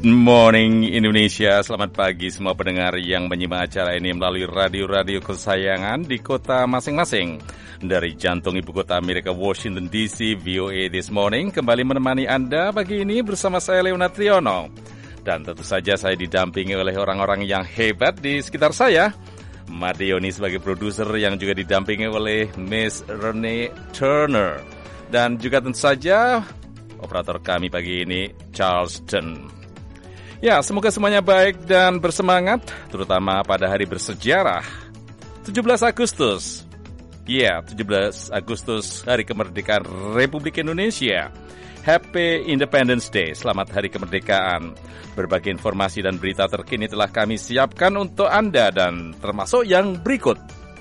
Good morning Indonesia, selamat pagi semua pendengar yang menyimak acara ini melalui radio-radio kesayangan di kota masing-masing. Dari jantung ibu kota Amerika, Washington DC, VOA This Morning kembali menemani Anda pagi ini bersama saya Leonard Triono. Dan tentu saja saya didampingi oleh orang-orang yang hebat di sekitar saya. Madioni sebagai produser yang juga didampingi oleh Miss Renee Turner. Dan juga tentu saja operator kami pagi ini, Charleston. Ya, semoga semuanya baik dan bersemangat, terutama pada hari bersejarah, 17 Agustus. Ya, 17 Agustus, hari kemerdekaan Republik Indonesia. Happy Independence Day, selamat hari kemerdekaan. Berbagai informasi dan berita terkini telah kami siapkan untuk Anda dan termasuk yang berikut.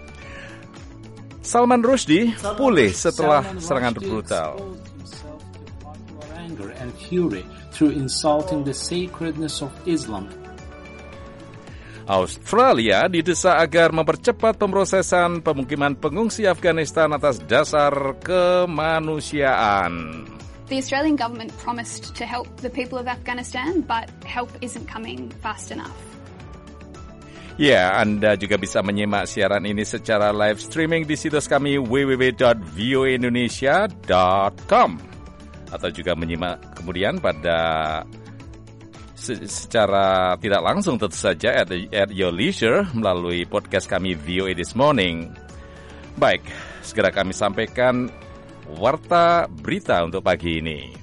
Salman Rushdie pulih setelah serangan brutal. And fury through insulting the sacredness of Islam. Australia didesak agar mempercepat pemrosesan pemukiman pengungsi Afghanistan atas dasar kemanusiaan. The Australian government promised to help the people of Afghanistan, but help isn't coming fast enough. Ya, Anda juga bisa menyimak siaran ini secara live streaming di situs kami www.voaindonesia.com. Atau juga menyimak kemudian pada secara tidak langsung tentu saja at your leisure melalui podcast kami VOA This Morning. Baik, segera kami sampaikan warta berita untuk pagi ini.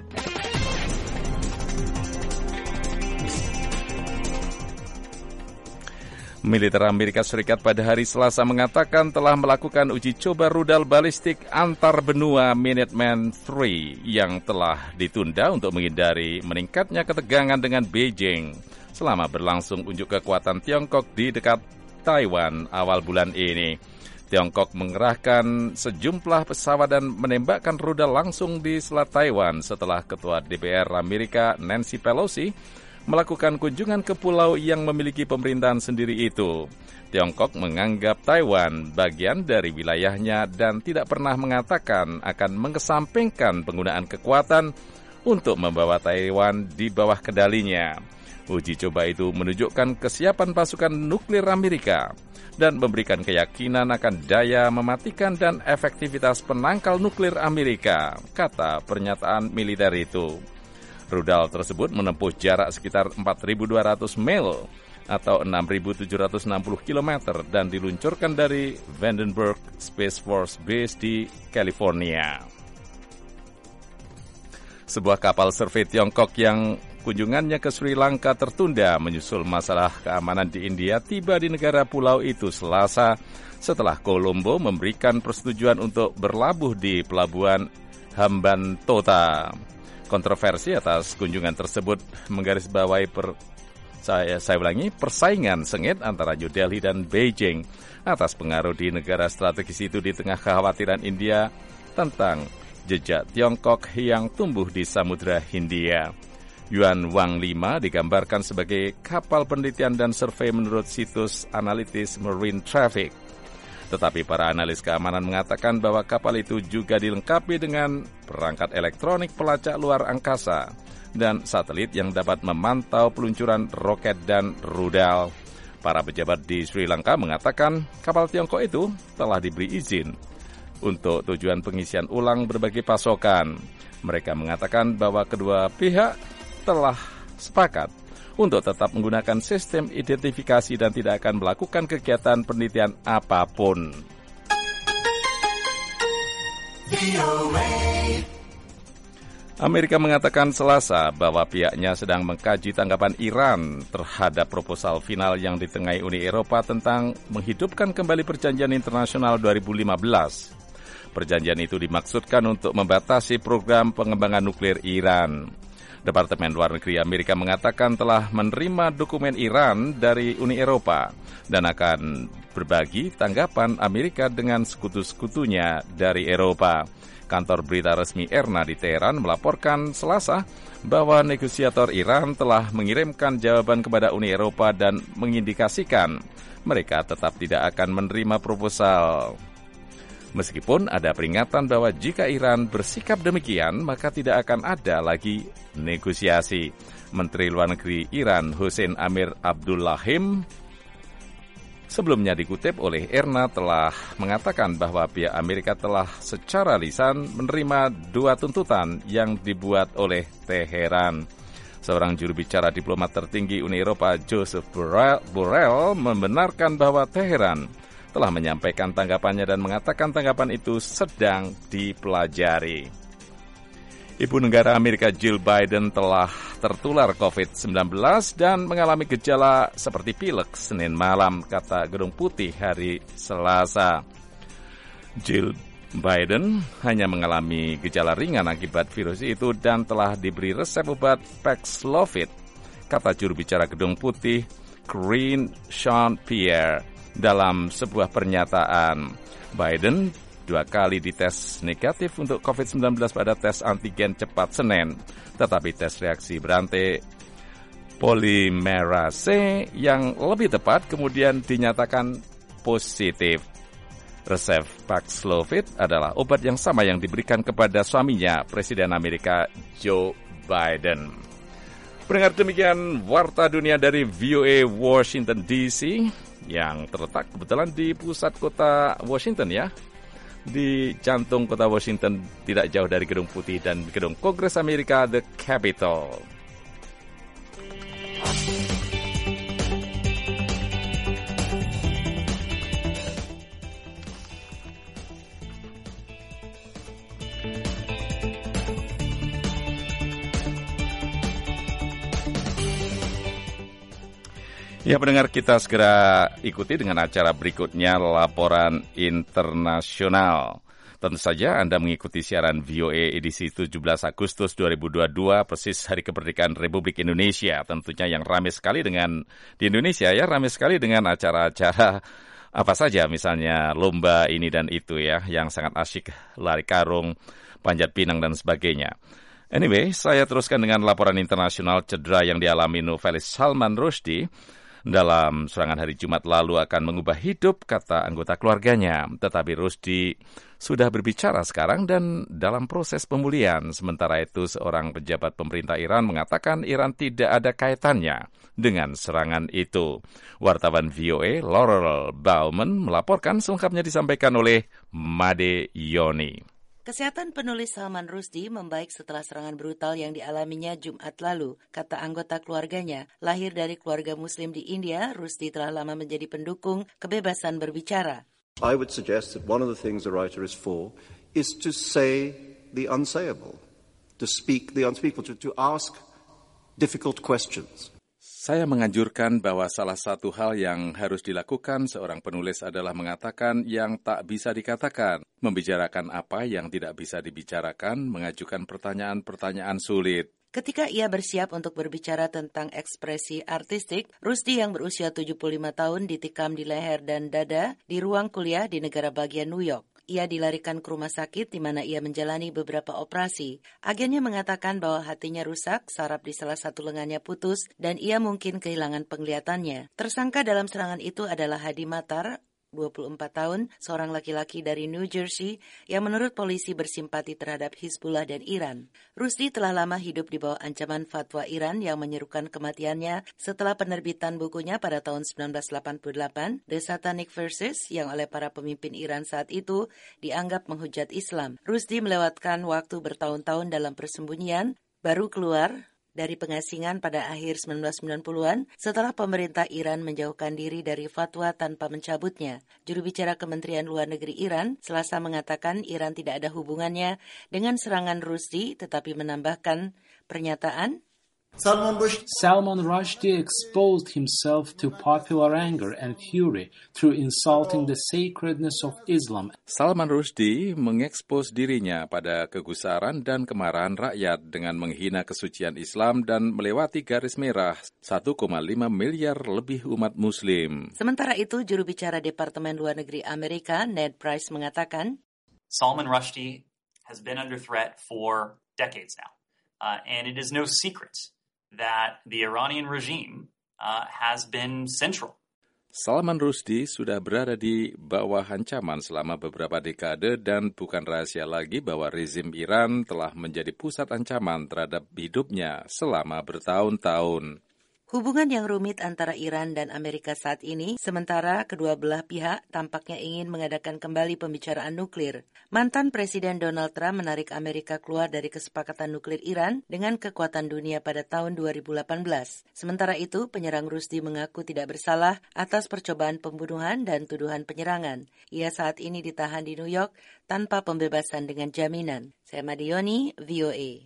Militer Amerika Serikat pada hari Selasa mengatakan telah melakukan uji coba rudal balistik antar benua Minuteman III yang telah ditunda untuk menghindari meningkatnya ketegangan dengan Beijing selama berlangsung unjuk kekuatan Tiongkok di dekat Taiwan awal bulan ini. Tiongkok mengerahkan sejumlah pesawat dan menembakkan rudal langsung di Selat Taiwan setelah Ketua DPR Amerika Nancy Pelosi melakukan kunjungan ke pulau yang memiliki pemerintahan sendiri itu. Tiongkok menganggap Taiwan bagian dari wilayahnya dan tidak pernah mengatakan akan mengesampingkan penggunaan kekuatan untuk membawa Taiwan di bawah kendalinya. Uji coba itu menunjukkan kesiapan pasukan nuklir Amerika dan memberikan keyakinan akan daya mematikan dan efektivitas penangkal nuklir Amerika, kata pernyataan militer itu. Rudal tersebut menempuh jarak sekitar 4.200 mil atau 6.760 km dan diluncurkan dari Vandenberg Space Force Base di California. Sebuah kapal survei Tiongkok yang kunjungannya ke Sri Lanka tertunda menyusul masalah keamanan di India tiba di negara pulau itu Selasa setelah Colombo memberikan persetujuan untuk berlabuh di pelabuhan Hambantota. Kontroversi atas kunjungan tersebut menggarisbawahi persaingan sengit antara New Delhi dan Beijing atas pengaruh di negara strategis itu di tengah kekhawatiran India tentang jejak Tiongkok yang tumbuh di Samudra Hindia. Yuan Wang 5 digambarkan sebagai kapal penelitian dan survei menurut situs analitis Marine Traffic. Tetapi para analis keamanan mengatakan bahwa kapal itu juga dilengkapi dengan perangkat elektronik pelacak luar angkasa dan satelit yang dapat memantau peluncuran roket dan rudal. Para pejabat di Sri Lanka mengatakan kapal Tiongkok itu telah diberi izin untuk tujuan pengisian ulang berbagai pasokan. Mereka mengatakan bahwa kedua pihak telah sepakat untuk tetap menggunakan sistem identifikasi dan tidak akan melakukan kegiatan penelitian apapun. Amerika mengatakan Selasa bahwa pihaknya sedang mengkaji tanggapan Iran terhadap proposal final yang ditengahi Uni Eropa tentang menghidupkan kembali Perjanjian Internasional 2015. Perjanjian itu dimaksudkan untuk membatasi program pengembangan nuklir Iran. Departemen Luar Negeri Amerika mengatakan telah menerima dokumen Iran dari Uni Eropa dan akan berbagi tanggapan Amerika dengan sekutu-sekutunya dari Eropa. Kantor berita resmi IRNA di Teheran melaporkan Selasa bahwa negosiator Iran telah mengirimkan jawaban kepada Uni Eropa dan mengindikasikan mereka tetap tidak akan menerima proposal. Meskipun ada peringatan bahwa jika Iran bersikap demikian, maka tidak akan ada lagi negosiasi. Menteri Luar Negeri Iran Hossein Amir Abdullahim sebelumnya dikutip oleh IRNA telah mengatakan bahwa pihak Amerika telah secara lisan menerima 2 tuntutan yang dibuat oleh Teheran. Seorang juru bicara diplomat tertinggi Uni Eropa Joseph Borrell membenarkan bahwa Teheran telah menyampaikan tanggapannya dan mengatakan tanggapan itu sedang dipelajari. Ibu negara Amerika Jill Biden telah tertular COVID-19 dan mengalami gejala seperti pilek Senin malam, kata Gedung Putih hari Selasa. Jill Biden hanya mengalami gejala ringan akibat virus itu dan telah diberi resep obat Paxlovid, kata juru bicara Gedung Putih Karine Jean-Pierre dalam sebuah pernyataan. Biden 2 kali dites negatif untuk COVID-19 pada tes antigen cepat Senin, tetapi tes reaksi berantai polimerase yang lebih tepat kemudian dinyatakan positif. Resep Paxlovid adalah obat yang sama yang diberikan kepada suaminya, Presiden Amerika Joe Biden. Pendengar, demikian Warta Dunia dari VOA Washington DC yang terletak kebetulan di pusat kota Washington ya. Di jantung kota Washington, tidak jauh dari Gedung Putih dan Gedung Kongres Amerika, The Capitol. Ya, pendengar, kita segera ikuti dengan acara berikutnya, Laporan Internasional. Tentu saja Anda mengikuti siaran VOA edisi 17 Agustus 2022, persis Hari Kemerdekaan Republik Indonesia. Tentunya yang ramai sekali dengan di Indonesia ya, ramai sekali dengan acara-acara apa saja, misalnya lomba ini dan itu ya, yang sangat asyik, lari karung, panjat pinang dan sebagainya. Anyway, saya teruskan dengan laporan internasional. Cedera yang dialami novelis Salman Rushdie dalam serangan hari Jumat lalu akan mengubah hidup, kata anggota keluarganya. Tetapi Rushdie sudah berbicara sekarang dan dalam proses pemulihan. Sementara itu, seorang pejabat pemerintah Iran mengatakan Iran tidak ada kaitannya dengan serangan itu. Wartawan VOA Laurel Bauman melaporkan, selengkapnya disampaikan oleh Made Yoni. Kesehatan penulis Salman Rushdie membaik setelah serangan brutal yang dialaminya Jumat lalu, kata anggota keluarganya. Lahir dari keluarga Muslim di India, Rushdie telah lama menjadi pendukung kebebasan berbicara. I would suggest that one of the things a writer is for is to say the unsayable, to speak the unspeakable, to ask difficult questions. Saya menganjurkan bahwa salah satu hal yang harus dilakukan seorang penulis adalah mengatakan yang tak bisa dikatakan, membicarakan apa yang tidak bisa dibicarakan, mengajukan pertanyaan-pertanyaan sulit. Ketika ia bersiap untuk berbicara tentang ekspresi artistik, Rushdie yang berusia 75 tahun ditikam di leher dan dada di ruang kuliah di negara bagian New York. Ia dilarikan ke rumah sakit di mana ia menjalani beberapa operasi. Agennya mengatakan bahwa hatinya rusak, saraf di salah satu lengannya putus, dan ia mungkin kehilangan penglihatannya. Tersangka dalam serangan itu adalah Hadi Matar, 24 tahun, seorang laki-laki dari New Jersey yang menurut polisi bersimpati terhadap Hizbullah dan Iran. Rushdie telah lama hidup di bawah ancaman fatwa Iran yang menyerukan kematiannya setelah penerbitan bukunya pada tahun 1988, The Satanic Verses, yang oleh para pemimpin Iran saat itu dianggap menghujat Islam. Rushdie melewatkan waktu bertahun-tahun dalam persembunyian, baru keluar dari pengasingan pada akhir 1990-an setelah pemerintah Iran menjauhkan diri dari fatwa tanpa mencabutnya. Juru bicara Kementerian Luar Negeri Iran Selasa mengatakan Iran tidak ada hubungannya dengan serangan Rushdie, tetapi menambahkan pernyataan, Salman Rushdie exposed himself to popular anger and fury through insulting the sacredness of Islam. Salman Rushdie mengekspos dirinya pada kegusaran dan kemarahan rakyat dengan menghina kesucian Islam dan melewati garis merah 1,5 miliar lebih umat Muslim. Sementara itu, juru bicara Departemen Luar Negeri Amerika Ned Price mengatakan, Salman Rushdie has been under threat for decades now, and it is no secret that the Iranian regime has been central. Salman Rushdie sudah berada di bawah ancaman selama beberapa dekade dan bukan rahasia lagi bahwa rezim Iran telah menjadi pusat ancaman terhadap hidupnya selama bertahun-tahun. Hubungan yang rumit antara Iran dan Amerika saat ini, sementara kedua belah pihak tampaknya ingin mengadakan kembali pembicaraan nuklir. Mantan Presiden Donald Trump menarik Amerika keluar dari kesepakatan nuklir Iran dengan kekuatan dunia pada tahun 2018. Sementara itu, penyerang Rushdie mengaku tidak bersalah atas percobaan pembunuhan dan tuduhan penyerangan. Ia saat ini ditahan di New York tanpa pembebasan dengan jaminan. Saya Madioni, VOA.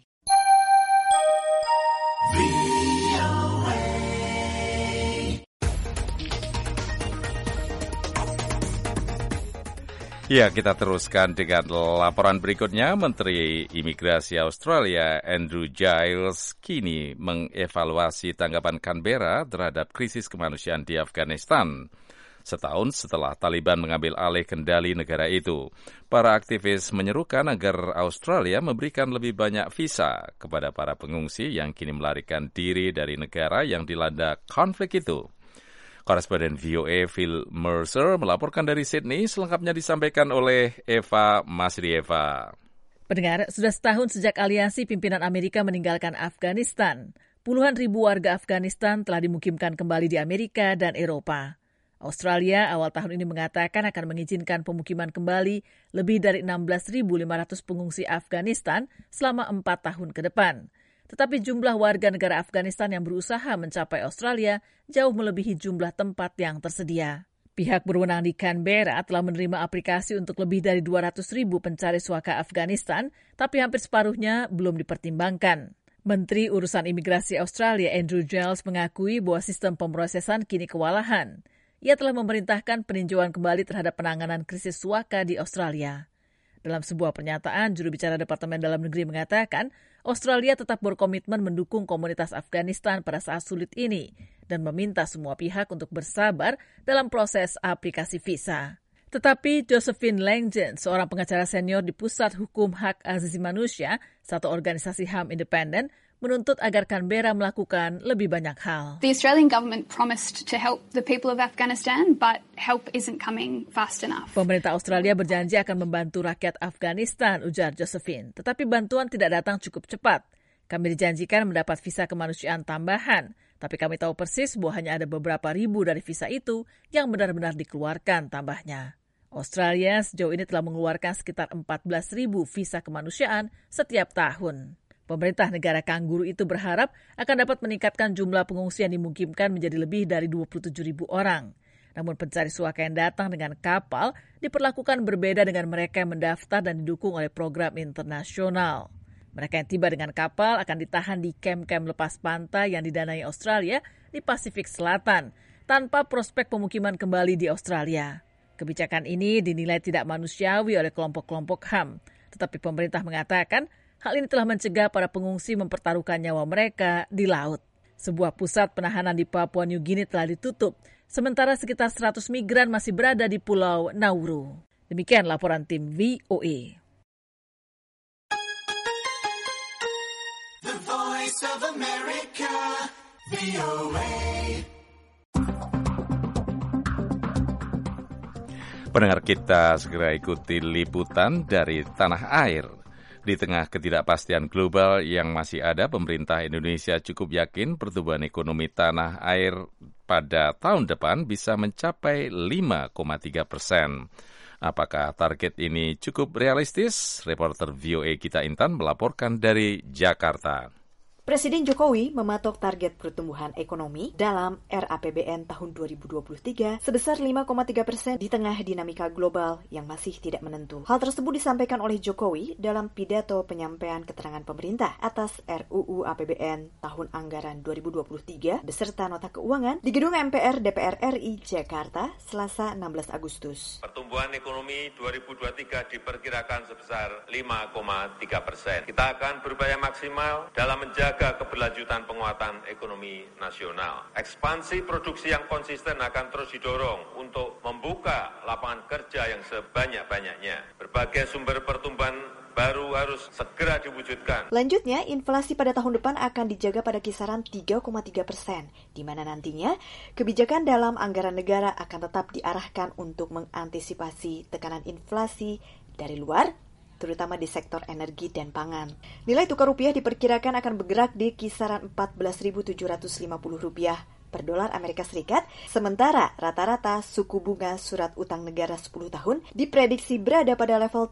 Ya, kita teruskan dengan laporan berikutnya. Menteri Imigrasi Australia Andrew Giles kini mengevaluasi tanggapan Canberra terhadap krisis kemanusiaan di Afghanistan. Setahun setelah Taliban mengambil alih kendali negara itu, para aktivis menyerukan agar Australia memberikan lebih banyak visa kepada para pengungsi yang kini melarikan diri dari negara yang dilanda konflik itu. Koresponden VOA Phil Mercer melaporkan dari Sydney, selengkapnya disampaikan oleh Eva Masrieva. Pendengar, sudah setahun sejak aliansi pimpinan Amerika meninggalkan Afghanistan. Puluhan ribu warga Afghanistan telah dimukimkan kembali di Amerika dan Eropa. Australia awal tahun ini mengatakan akan mengizinkan pemukiman kembali lebih dari 16.500 pengungsi Afghanistan selama 4 tahun ke depan. Tetapi jumlah warga negara Afghanistan yang berusaha mencapai Australia jauh melebihi jumlah tempat yang tersedia. Pihak berwenang di Canberra telah menerima aplikasi untuk lebih dari 200.000 pencari suaka Afghanistan, tapi hampir separuhnya belum dipertimbangkan. Menteri Urusan Imigrasi Australia Andrew Giles mengakui bahwa sistem pemrosesan kini kewalahan. Ia telah memerintahkan peninjauan kembali terhadap penanganan krisis suaka di Australia. Dalam sebuah pernyataan, juru bicara Departemen Dalam Negeri mengatakan Australia tetap berkomitmen mendukung komunitas Afghanistan pada saat sulit ini dan meminta semua pihak untuk bersabar dalam proses aplikasi visa. Tetapi Josephine Langdon, seorang pengacara senior di Pusat Hukum Hak Asasi Manusia, satu organisasi HAM independen, menuntut agar Canberra melakukan lebih banyak hal. The Australian government promised to help the people of Afghanistan, but help isn't coming fast enough. Pemerintah Australia berjanji akan membantu rakyat Afghanistan, ujar Josephine. Tetapi bantuan tidak datang cukup cepat. Kami dijanjikan mendapat visa kemanusiaan tambahan, tapi kami tahu persis bahwa hanya ada beberapa ribu dari visa itu yang benar-benar dikeluarkan, tambahnya. Australia sejauh ini telah mengeluarkan sekitar 14.000 visa kemanusiaan setiap tahun. Pemerintah negara kangguru itu berharap akan dapat meningkatkan jumlah pengungsi yang dimungkinkan menjadi lebih dari 27.000 orang. Namun pencari suaka yang datang dengan kapal diperlakukan berbeda dengan mereka yang mendaftar dan didukung oleh program internasional. Mereka yang tiba dengan kapal akan ditahan di kem-kem lepas pantai yang didanai Australia di Pasifik Selatan, tanpa prospek pemukiman kembali di Australia. Kebijakan ini dinilai tidak manusiawi oleh kelompok-kelompok HAM, tetapi pemerintah mengatakan hal ini telah mencegah para pengungsi mempertaruhkan nyawa mereka di laut. Sebuah pusat penahanan di Papua New Guinea telah ditutup, sementara sekitar 100 migran masih berada di Pulau Nauru. Demikian laporan tim VOA. The Voice of America, VOA. Pendengar kita segera ikuti liputan dari tanah air. Di tengah ketidakpastian global yang masih ada, pemerintah Indonesia cukup yakin pertumbuhan ekonomi tanah air pada tahun depan bisa mencapai 5,3%. Apakah target ini cukup realistis? Reporter VOA kita Intan melaporkan dari Jakarta. Presiden Jokowi mematok target pertumbuhan ekonomi dalam RAPBN tahun 2023 sebesar 5,3% di tengah dinamika global yang masih tidak menentu. Hal tersebut disampaikan oleh Jokowi dalam pidato penyampaian keterangan pemerintah atas RUU APBN tahun anggaran 2023 beserta nota keuangan di Gedung MPR DPR RI Jakarta, Selasa 16 Agustus. Pertumbuhan ekonomi 2023 diperkirakan sebesar 5,3%. Kita akan berupaya maksimal dalam menjaga keberlanjutan penguatan ekonomi nasional. Ekspansi produksi yang konsisten akan terus didorong untuk membuka lapangan kerja yang sebanyak-banyaknya. Berbagai sumber pertumbuhan baru harus segera diwujudkan. Lanjutnya, inflasi pada tahun depan akan dijaga pada kisaran 3,3%, di mana nantinya kebijakan dalam anggaran negara akan tetap diarahkan untuk mengantisipasi tekanan inflasi dari luar, terutama di sektor energi dan pangan. Nilai tukar rupiah diperkirakan akan bergerak di kisaran Rp14.750 per dolar Amerika Serikat, sementara rata-rata suku bunga surat utang negara 10 tahun diprediksi berada pada level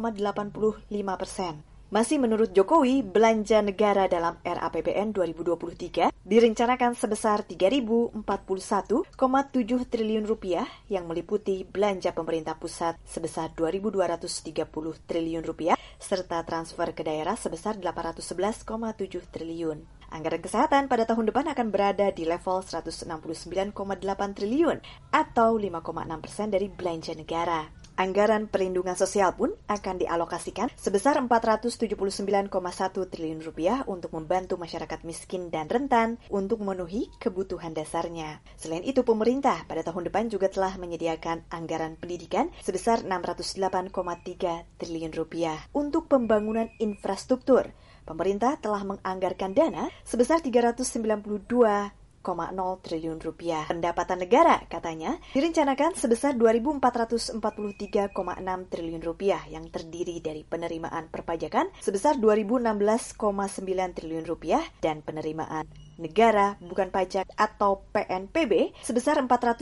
7,85%. Masih menurut Jokowi, belanja negara dalam RAPBN 2023 direncanakan sebesar Rp3.041,7 triliun yang meliputi belanja pemerintah pusat sebesar Rp2.230 triliun serta transfer ke daerah sebesar Rp811,7 triliun. Anggaran kesehatan pada tahun depan akan berada di level Rp169,8 triliun atau 5,6% dari belanja negara. Anggaran perlindungan sosial pun akan dialokasikan sebesar Rp479,1 triliun untuk membantu masyarakat miskin dan rentan untuk memenuhi kebutuhan dasarnya. Selain itu, pemerintah pada tahun depan juga telah menyediakan anggaran pendidikan sebesar Rp608,3 triliun untuk pembangunan infrastruktur. Pemerintah telah menganggarkan dana sebesar Rp392,0 triliun. Pendapatan negara, katanya, direncanakan sebesar Rp2.443,6 triliun yang terdiri dari penerimaan perpajakan sebesar Rp2.016,9 triliun dan penerimaan negara bukan pajak atau PNPB sebesar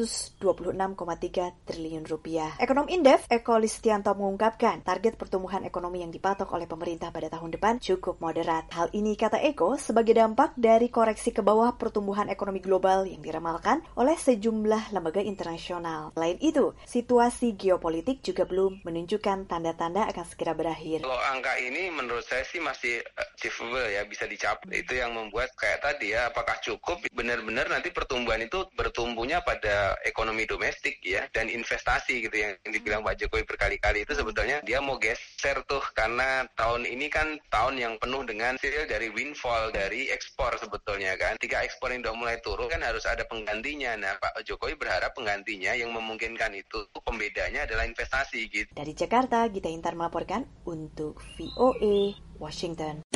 Rp426,3 triliun. Ekonom Indef, Eko Listianto mengungkapkan target pertumbuhan ekonomi yang dipatok oleh pemerintah pada tahun depan cukup moderat. Hal ini, kata Eko, sebagai dampak dari koreksi ke bawah pertumbuhan ekonomi global yang diramalkan oleh sejumlah lembaga internasional. Selain itu, situasi geopolitik juga belum menunjukkan tanda-tanda akan segera berakhir. Kalau angka ini menurut saya sih masih achievable ya, bisa dicapai. Itu yang membuat kayak tadi ya, apakah cukup benar-benar nanti pertumbuhan itu bertumbuhnya pada ekonomi domestik ya, dan investasi gitu yang dibilang Pak Jokowi berkali-kali itu sebetulnya dia mau geser tuh, karena tahun ini kan tahun yang penuh dengan hasil dari windfall dari ekspor sebetulnya kan. Ketika ekspor ini udah mulai turun kan harus ada penggantinya. Nah, Pak Jokowi berharap penggantinya yang memungkinkan itu pembedanya adalah investasi gitu. Dari Jakarta, Gita Intar melaporkan untuk VOA Washington.